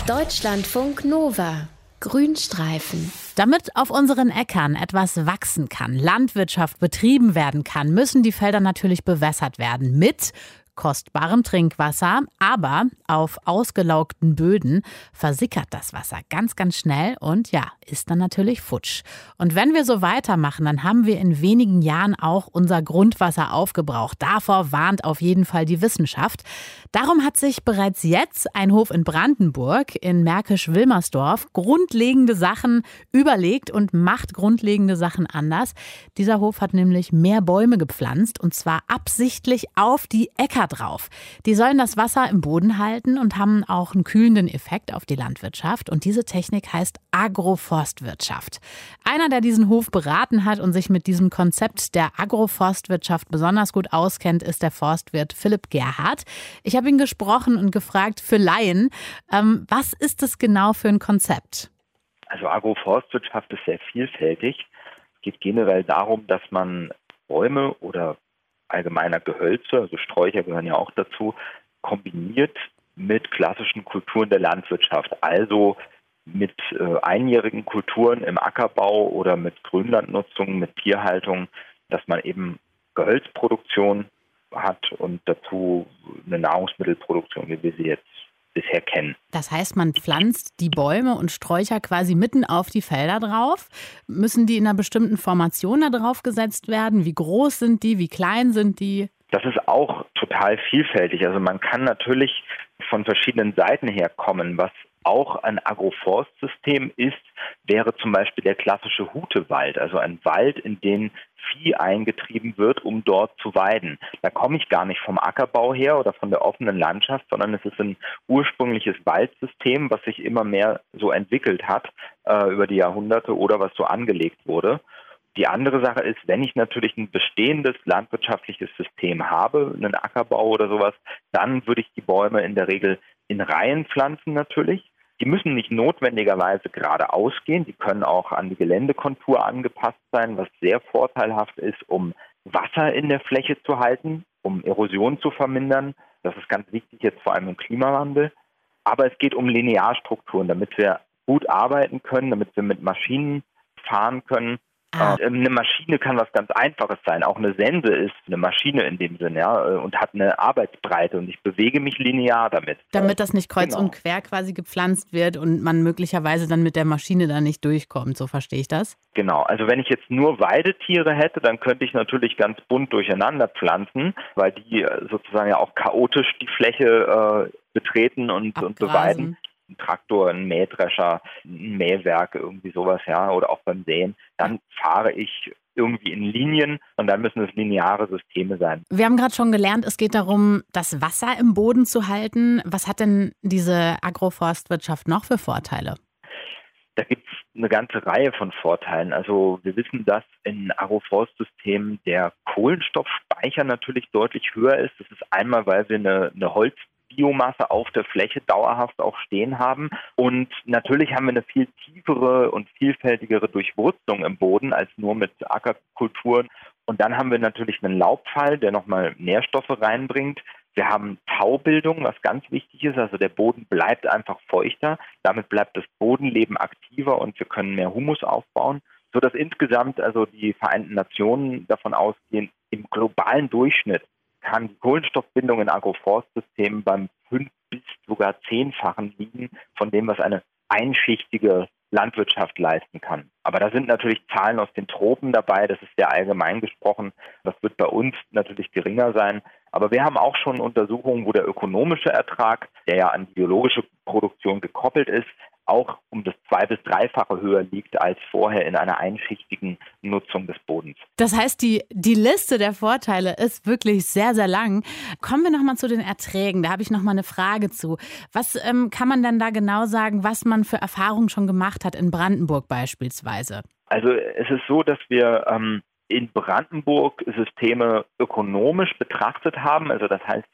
Deutschlandfunk Nova. Grünstreifen. Damit auf unseren Äckern etwas wachsen kann, Landwirtschaft betrieben werden kann, müssen die Felder natürlich bewässert werden mit kostbarem Trinkwasser, aber auf ausgelaugten Böden versickert das Wasser ganz, ganz schnell und ja, ist dann natürlich futsch. Und wenn wir so weitermachen, dann haben wir in wenigen Jahren auch unser Grundwasser aufgebraucht. Davor warnt auf jeden Fall die Wissenschaft. Darum hat sich bereits jetzt ein Hof in Brandenburg in Märkisch-Wilmersdorf grundlegende Sachen überlegt und macht grundlegende Sachen anders. Dieser Hof hat nämlich mehr Bäume gepflanzt und zwar absichtlich auf die Äcker drauf. Die sollen das Wasser im Boden halten und haben auch einen kühlenden Effekt auf die Landwirtschaft. Und diese Technik heißt Agroforstwirtschaft. Einer, der diesen Hof beraten hat und sich mit diesem Konzept der Agroforstwirtschaft besonders gut auskennt, ist der Forstwirt Philipp Gerhardt. Ich habe ihn gesprochen und gefragt für Laien, was ist das genau für ein Konzept? Also Agroforstwirtschaft ist sehr vielfältig. Es geht generell darum, dass man Bäume oder allgemeiner Gehölze, also Sträucher gehören ja auch dazu, kombiniert mit klassischen Kulturen der Landwirtschaft, also mit einjährigen Kulturen im Ackerbau oder mit Grünlandnutzung, mit Tierhaltung, dass man eben Gehölzproduktion hat und dazu eine Nahrungsmittelproduktion, wie wir sie jetzt bisher kennen. Das heißt, man pflanzt die Bäume und Sträucher quasi mitten auf die Felder drauf. Müssen die in einer bestimmten Formation da drauf gesetzt werden? Wie groß sind die? Wie klein sind die? Das ist auch total vielfältig. Also man kann natürlich von verschiedenen Seiten her kommen. Was auch ein Agroforstsystem ist, wäre zum Beispiel der klassische Hutewald, also ein Wald, in den Vieh eingetrieben wird, um dort zu weiden. Da komme ich gar nicht vom Ackerbau her oder von der offenen Landschaft, sondern es ist ein ursprüngliches Waldsystem, was sich immer mehr so entwickelt hat über die Jahrhunderte oder was so angelegt wurde. Die andere Sache ist, wenn ich natürlich ein bestehendes landwirtschaftliches System habe, einen Ackerbau oder sowas, dann würde ich die Bäume in der Regel in Reihen pflanzen natürlich. Die müssen nicht notwendigerweise geradeaus gehen, die können auch an die Geländekontur angepasst sein, was sehr vorteilhaft ist, um Wasser in der Fläche zu halten, um Erosion zu vermindern. Das ist ganz wichtig jetzt vor allem im Klimawandel. Aber es geht um Linearstrukturen, damit wir gut arbeiten können, damit wir mit Maschinen fahren können. Eine Maschine kann was ganz Einfaches sein. Auch eine Sense ist eine Maschine in dem Sinne, ja, und hat eine Arbeitsbreite und ich bewege mich linear damit. Damit das nicht kreuz und quer quasi gepflanzt wird und man möglicherweise dann mit der Maschine da nicht durchkommt, so verstehe ich das? Genau, also wenn ich jetzt nur Weidetiere hätte, dann könnte ich natürlich ganz bunt durcheinander pflanzen, weil die sozusagen ja auch chaotisch die Fläche betreten und beweiden. Ein Traktor, ein Mähdrescher, ein Mähwerk, irgendwie sowas, ja, oder auch beim Säen, dann fahre ich irgendwie in Linien und dann müssen es lineare Systeme sein. Wir haben gerade schon gelernt, es geht darum, das Wasser im Boden zu halten. Was hat denn diese Agroforstwirtschaft noch für Vorteile? Da gibt es eine ganze Reihe von Vorteilen. Also wir wissen, dass in Agroforstsystemen der Kohlenstoffspeicher natürlich deutlich höher ist. Das ist einmal, weil wir eine Holzbiomasse auf der Fläche dauerhaft auch stehen haben. Und natürlich haben wir eine viel tiefere und vielfältigere Durchwurzlung im Boden als nur mit Ackerkulturen. Und dann haben wir natürlich einen Laubbefall, der nochmal Nährstoffe reinbringt. Wir haben Taubildung, was ganz wichtig ist. Also der Boden bleibt einfach feuchter. Damit bleibt das Bodenleben aktiver und wir können mehr Humus aufbauen. Sodass insgesamt also die Vereinten Nationen davon ausgehen, im globalen Durchschnitt kann die Kohlenstoffbindung in Agroforstsystemen beim 5- bis sogar 10-fachen liegen von dem, was eine einschichtige Landwirtschaft leisten kann. Aber da sind natürlich Zahlen aus den Tropen dabei, das ist sehr allgemein gesprochen. Das wird bei uns natürlich geringer sein. Aber wir haben auch schon Untersuchungen, wo der ökonomische Ertrag, der ja an die biologische Produktion gekoppelt ist, auch um das 2- bis 3-fache höher liegt als vorher in einer einschichtigen Nutzung des Bodens. Das heißt, die Liste der Vorteile ist wirklich sehr, sehr lang. Kommen wir nochmal zu den Erträgen. Da habe ich nochmal eine Frage zu. Was kann man denn da genau sagen, was man für Erfahrungen schon gemacht hat in Brandenburg beispielsweise? Also es ist so, dass wir in Brandenburg Systeme ökonomisch betrachtet haben. Also das heißt,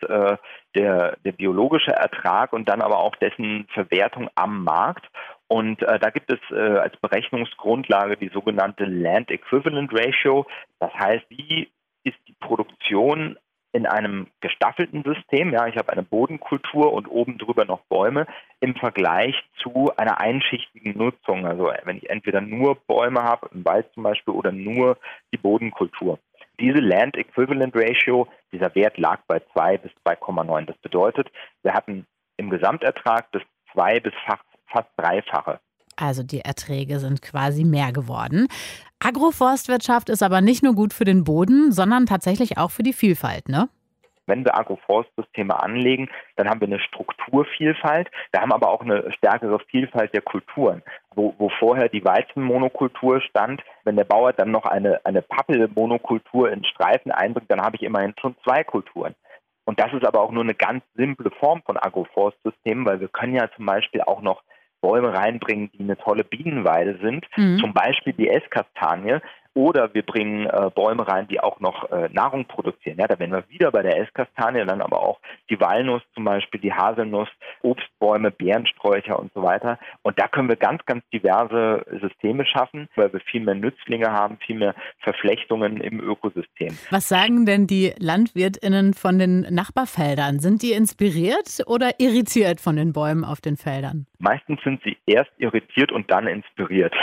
der biologische Ertrag und dann aber auch dessen Verwertung am Markt. Und da gibt es als Berechnungsgrundlage die sogenannte Land Equivalent Ratio. Das heißt, wie ist die Produktion in einem gestaffelten System, ja, ich habe eine Bodenkultur und oben drüber noch Bäume, im Vergleich zu einer einschichtigen Nutzung. Also wenn ich entweder nur Bäume habe, im Wald zum Beispiel, oder nur die Bodenkultur. Diese Land Equivalent Ratio, dieser Wert lag bei 2 bis 2,9. Das bedeutet, wir hatten im Gesamtertrag das 2 bis fast dreifache. Also die Erträge sind quasi mehr geworden. Agroforstwirtschaft ist aber nicht nur gut für den Boden, sondern tatsächlich auch für die Vielfalt, ne? Wenn wir Agroforstsysteme anlegen, dann haben wir eine Strukturvielfalt, wir haben aber auch eine stärkere Vielfalt der Kulturen. Wo vorher die Weizenmonokultur stand, wenn der Bauer dann noch eine Pappelmonokultur in Streifen einbringt, dann habe ich immerhin schon 2 Kulturen. Und das ist aber auch nur eine ganz simple Form von Agroforstsystemen, weil wir können ja zum Beispiel auch noch Bäume reinbringen, die eine tolle Bienenweide sind, zum Beispiel die Esskastanie. Oder wir bringen Bäume rein, die auch noch Nahrung produzieren. Ja, da wären wir wieder bei der Esskastanie, dann aber auch die Walnuss zum Beispiel, die Haselnuss, Obstbäume, Beerensträucher und so weiter. Und da können wir ganz, ganz diverse Systeme schaffen, weil wir viel mehr Nützlinge haben, viel mehr Verflechtungen im Ökosystem. Was sagen denn die LandwirtInnen von den Nachbarfeldern? Sind die inspiriert oder irritiert von den Bäumen auf den Feldern? Meistens sind sie erst irritiert und dann inspiriert,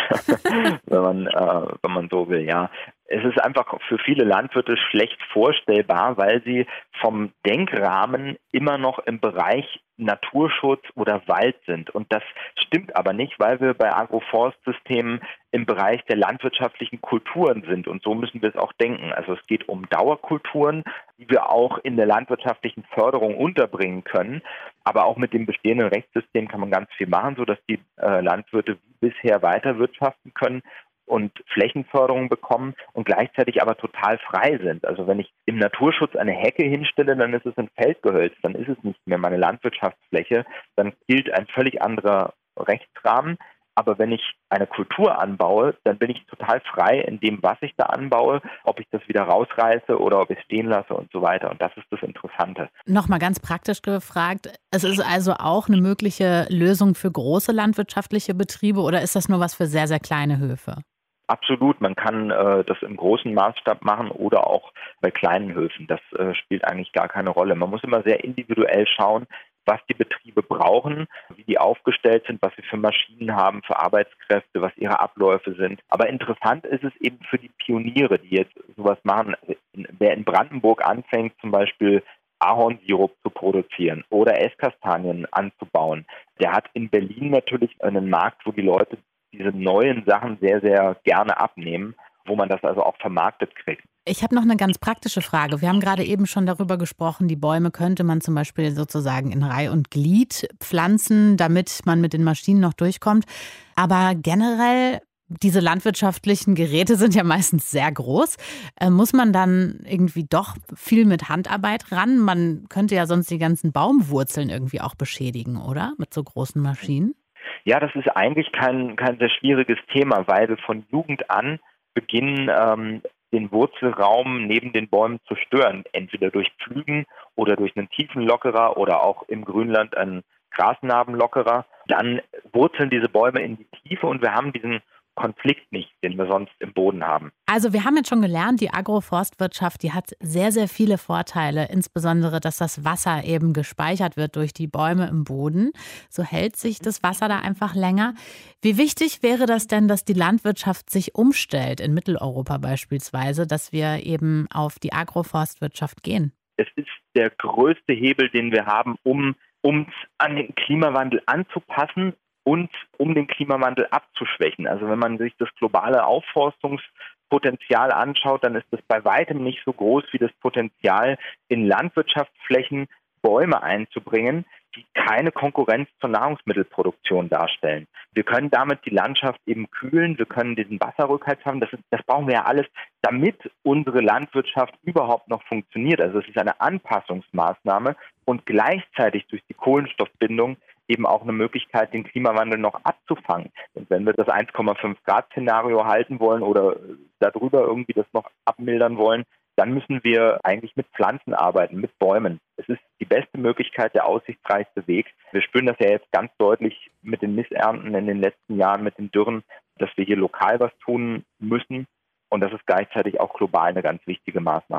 wenn man so will. Ja, es ist einfach für viele Landwirte schlecht vorstellbar, weil sie vom Denkrahmen immer noch im Bereich Naturschutz oder Wald sind. Und das stimmt aber nicht, weil wir bei Agroforstsystemen im Bereich der landwirtschaftlichen Kulturen sind. Und so müssen wir es auch denken. Also es geht um Dauerkulturen, die wir auch in der landwirtschaftlichen Förderung unterbringen können. Aber auch mit dem bestehenden Rechtssystem kann man ganz viel machen, sodass die Landwirte wie bisher weiter wirtschaften können und Flächenförderung bekommen und gleichzeitig aber total frei sind. Also wenn ich im Naturschutz eine Hecke hinstelle, dann ist es ein Feldgehölz, dann ist es nicht mehr meine Landwirtschaftsfläche, dann gilt ein völlig anderer Rechtsrahmen. Aber wenn ich eine Kultur anbaue, dann bin ich total frei in dem, was ich da anbaue, ob ich das wieder rausreiße oder ob ich es stehen lasse und so weiter. Und das ist das Interessante. Nochmal ganz praktisch gefragt, es ist also auch eine mögliche Lösung für große landwirtschaftliche Betriebe oder ist das nur was für sehr, sehr kleine Höfe? Absolut, man kann das im großen Maßstab machen oder auch bei kleinen Höfen. Das spielt eigentlich gar keine Rolle. Man muss immer sehr individuell schauen, was die Betriebe brauchen, wie die aufgestellt sind, was sie für Maschinen haben, für Arbeitskräfte, was ihre Abläufe sind. Aber interessant ist es eben für die Pioniere, die jetzt sowas machen. Wer in Brandenburg anfängt, zum Beispiel Ahornsirup zu produzieren oder Esskastanien anzubauen, der hat in Berlin natürlich einen Markt, wo die Leute diese neuen Sachen sehr, sehr gerne abnehmen, wo man das also auch vermarktet kriegt. Ich habe noch eine ganz praktische Frage. Wir haben gerade eben schon darüber gesprochen, die Bäume könnte man zum Beispiel sozusagen in Reih und Glied pflanzen, damit man mit den Maschinen noch durchkommt. Aber generell, diese landwirtschaftlichen Geräte sind ja meistens sehr groß. Muss man dann irgendwie doch viel mit Handarbeit ran? Man könnte ja sonst die ganzen Baumwurzeln irgendwie auch beschädigen, oder? Mit so großen Maschinen? Ja, das ist eigentlich kein sehr schwieriges Thema, weil wir von Jugend an beginnen, den Wurzelraum neben den Bäumen zu stören, entweder durch Pflügen oder durch einen Tiefenlockerer oder auch im Grünland einen Grasnarbenlockerer. Dann wurzeln diese Bäume in die Tiefe und wir haben diesen Konflikt nicht, den wir sonst im Boden haben. Also wir haben jetzt schon gelernt, die Agroforstwirtschaft, die hat sehr, sehr viele Vorteile, insbesondere, dass das Wasser eben gespeichert wird durch die Bäume im Boden. So hält sich das Wasser da einfach länger. Wie wichtig wäre das denn, dass die Landwirtschaft sich umstellt, in Mitteleuropa beispielsweise, dass wir eben auf die Agroforstwirtschaft gehen? Es ist der größte Hebel, den wir haben, um uns an den Klimawandel anzupassen und um den Klimawandel abzuschwächen. Also wenn man sich das globale Aufforstungspotenzial anschaut, dann ist das bei weitem nicht so groß wie das Potenzial, in Landwirtschaftsflächen Bäume einzubringen, die keine Konkurrenz zur Nahrungsmittelproduktion darstellen. Wir können damit die Landschaft eben kühlen, wir können diesen Wasserrückhalt haben. Das brauchen wir ja alles, damit unsere Landwirtschaft überhaupt noch funktioniert. Also es ist eine Anpassungsmaßnahme und gleichzeitig durch die Kohlenstoffbindung eben auch eine Möglichkeit, den Klimawandel noch abzufangen. Und wenn wir das 1,5-Grad-Szenario halten wollen oder darüber irgendwie das noch abmildern wollen, dann müssen wir eigentlich mit Pflanzen arbeiten, mit Bäumen. Es ist die beste Möglichkeit, der aussichtsreichste Weg. Wir spüren das ja jetzt ganz deutlich mit den Missernten in den letzten Jahren, mit den Dürren, dass wir hier lokal was tun müssen. Und das ist gleichzeitig auch global eine ganz wichtige Maßnahme.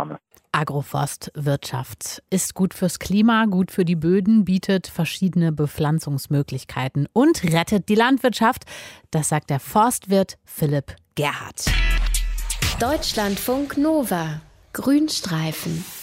Agroforstwirtschaft ist gut fürs Klima, gut für die Böden, bietet verschiedene Bepflanzungsmöglichkeiten und rettet die Landwirtschaft. Das sagt der Forstwirt Philipp Gerhardt. Deutschlandfunk Nova. Grünstreifen.